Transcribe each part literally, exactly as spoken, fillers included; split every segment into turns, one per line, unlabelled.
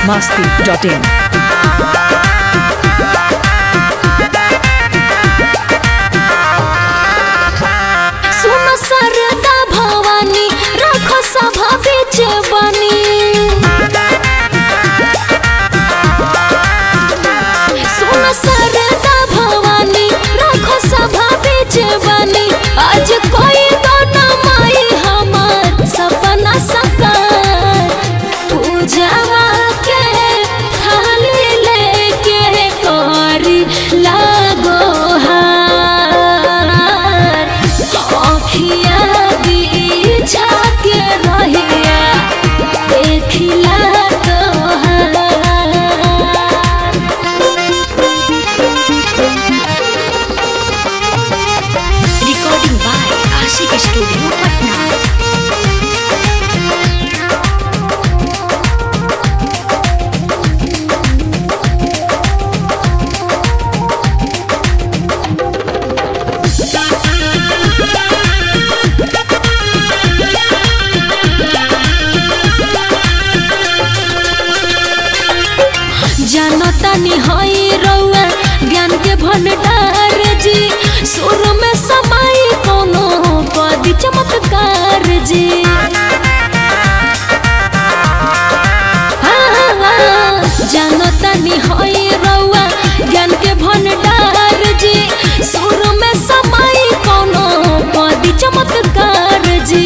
masti dot in.
सुनो सरदा भवानी रखो सभा बीच बनी सुनो सरदा भवानी रखो सभा बीच बनी आज कोई गाना माई हमार सपना साकार पूजावा के थाली लेके करी लागो स्टूडियो पटना। जानता नहीं हई रउआ ज्ञान के भंडार जी सुर में समाई कोनो पदी चमत्कार जी जानता नहीं हई रउआ ज्ञान के भंडार जी सुर में समाई कोनो पदी चमत्कार जी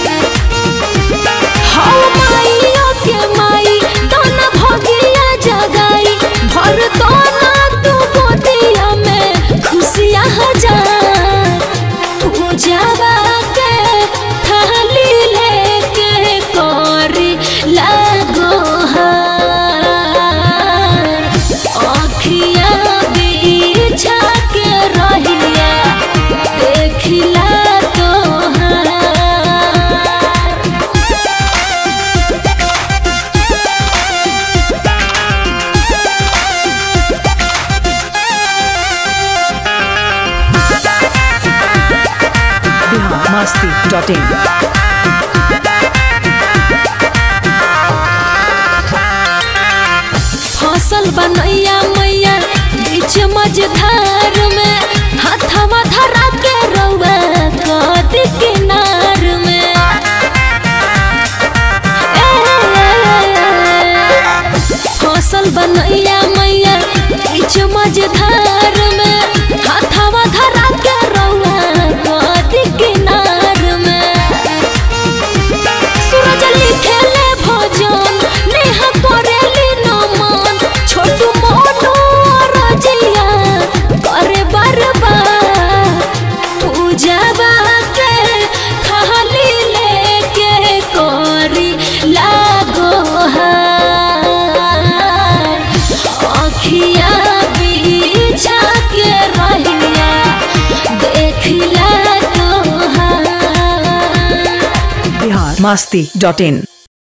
हाउ माईया के माई दाना भगिया जगाई भर दोना तू गोदिया में खुशियाँ हजार पूजावा के थाली लेके करी लागो हार आँखियाँ बिछा के रहिया देखिला तोहार।
masti dot in.
फसल बनैया मैया बीच मझधार में हाथवा धरा के रउआ कदी किनार में फसल बनैया मैया बीच मझधार में हाथवा धरा के रउआ कदी किनार में सूरज लिखेले भजन नेहा करेली नमन छोटू मोटू रजिया करे बार बार पूजावा के थाली लेके करी लागो हार आँखियाँ बिछा के रहिया देखिला तोहार।
masti dot in.